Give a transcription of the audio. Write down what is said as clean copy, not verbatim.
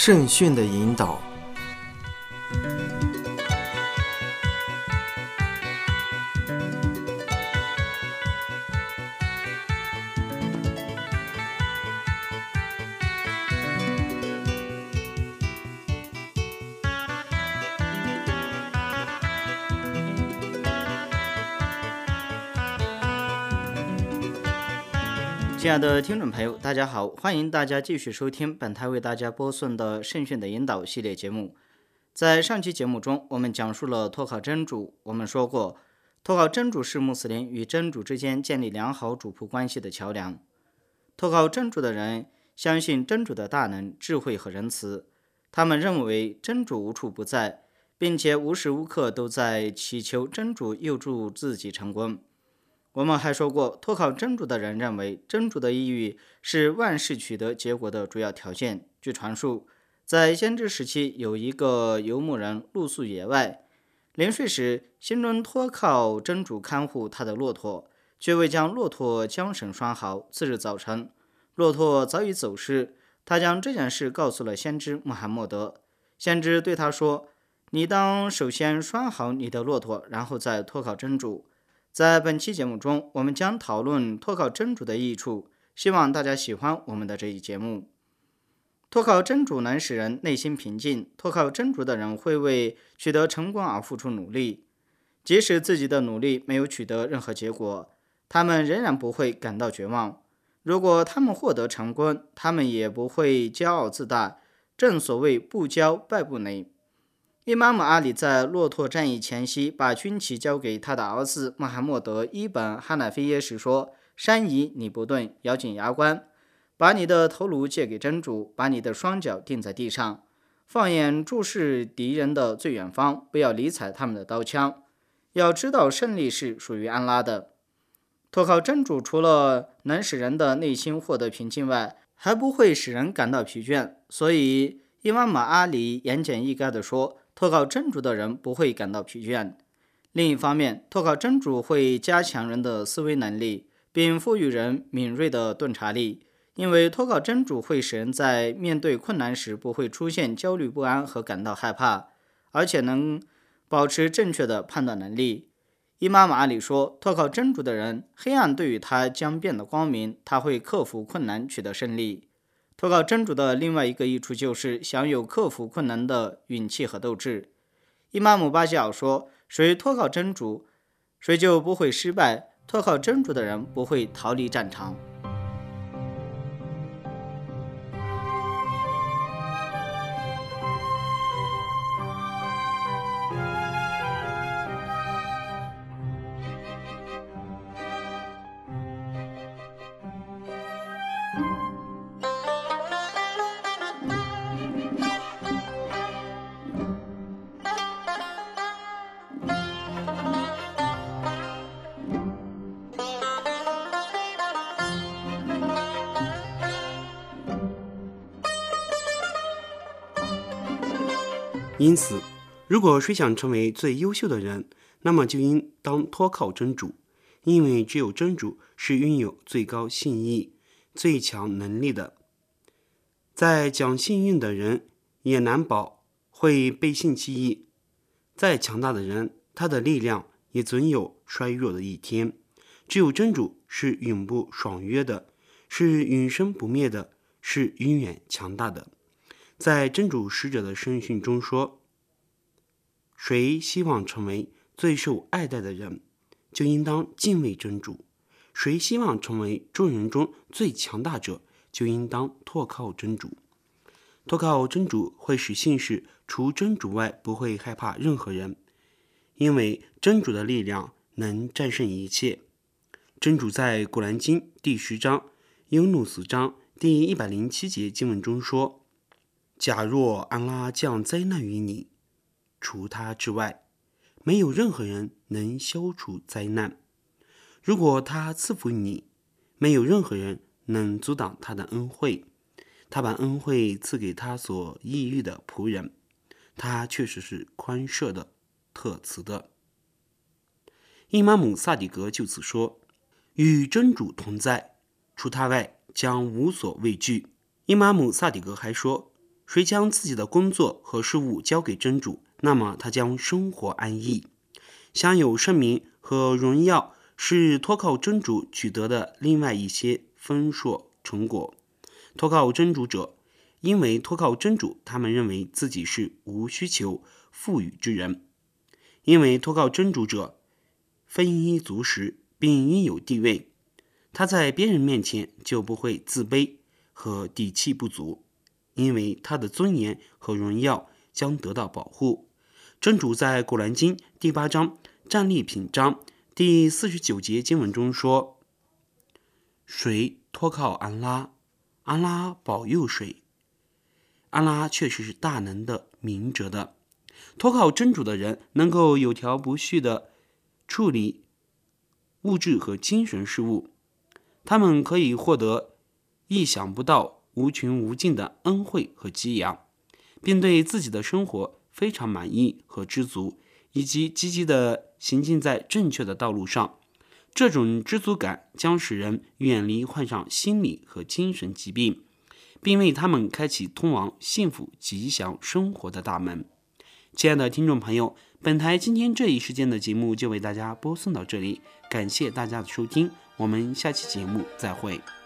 圣训的引导。 亲爱的听众朋友，大家好，欢迎大家继续收听本台为大家播送的圣训的引导系列节目。在上期节目中，我们讲述了托靠真主。我们说过，托靠真主是穆斯林与真主之间建立良好主仆关系的桥梁。托靠真主的人相信真主的大能、智慧和仁慈，他们认为真主无处不在，并且无时无刻都在祈求真主佑助自己成功。我们还说过，托靠真主的人认为真主的意欲是万事取得结果的主要条件。据传述，在先知时期，有一个游牧人露宿野外，临睡时心中托靠真主看护他的骆驼，却未将骆驼缰绳拴好。次日早晨，骆驼早已走失，他将这件事告诉了先知穆罕默德。先知对他说，你当首先拴好你的骆驼，然后再托靠真主。在本期节目中，我们将讨论托靠真主的益处，希望大家喜欢我们的这一节目。托靠真主能使人内心平静，托靠真主的人会为取得成功而付出努力，即使自己的努力没有取得任何结果，他们仍然不会感到绝望。如果他们获得成功，他们也不会骄傲自大，正所谓不骄败不馁。伊玛目阿里在骆驼战役前夕把军旗交给他的儿子穆罕默德伊本哈乃菲耶时说，山夷你不顿，咬紧牙关，把你的头颅借给真主，把你的双脚钉在地上，放眼注视敌人的最远方，不要理睬他们的刀枪，要知道胜利是属于安拉的。托靠真主除了能使人的内心获得平静外，还不会使人感到疲倦，所以伊玛目阿里言简意赅地说，托靠真主的人不会感到疲倦。另一方面，托靠真主会加强人的思维能力，并赋予人敏锐的洞察力，因为托靠真主会使人在面对困难时不会出现焦虑不安和感到害怕，而且能保持正确的判断能力。伊玛目阿里说，托靠真主的人，黑暗对于他将变得光明，他会克服困难，取得胜利。托靠真主的另外一个益处就是享有克服困难的勇气和斗志。伊玛目巴吉尔说，谁托靠真主，谁就不会失败，托靠真主的人不会逃离战场。 因此，如果谁想成为最优秀的人，那么就应当托靠真主，因为只有真主是拥有最高信义、最强能力的。再讲幸运的人，也难保会背信弃义。再强大的人，他的力量也总有衰弱的一天。只有真主是永不爽约的，是永生不灭的，是永远强大的。在真主使者的圣训中说，谁希望成为最受爱戴的人，就应当敬畏真主；谁希望成为众人中最强大者，就应当托靠真主。托靠真主会使信士除真主外不会害怕任何人，因为真主的力量能战胜一切。真主在古兰经第10章尤努斯章第107节经文中说，假若安拉降灾难于你，除他之外，没有任何人能消除灾难；如果他赐福于你，没有任何人能阻挡他的恩惠。他把恩惠赐给他所抑郁的仆人，他确实是宽赦的、特慈的。伊玛目萨底格就此说，与真主同在，除他外将无所畏惧。伊玛目萨底格还说， 谁将自己的工作和事务交给真主，那么他将生活安逸，享有盛名和荣耀，是托靠真主取得的另外一些丰硕成果。托靠真主者，因为托靠真主，他们认为自己是无需求富裕之人。因为托靠真主者丰衣足食，并应有地位，他在别人面前就不会自卑和底气不足，因为他的尊严和荣耀将得到保护。真主在古兰经第8章战利品章第49节经文中说：谁托靠安拉，安拉保佑谁，安拉确实是大能的明哲的。托靠真主的人能够有条不紊地处理物质和精神事务，他们可以获得意想不到无穷无尽的恩惠和给养，并对自己的生活非常满意和知足，以及积极地行进在正确的道路上。这种知足感将使人远离患上心理和精神疾病，并为他们开启通往幸福吉祥生活的大门。亲爱的听众朋友，本台今天这一时间的节目就为大家播送到这里，感谢大家的收听，我们下期节目再会。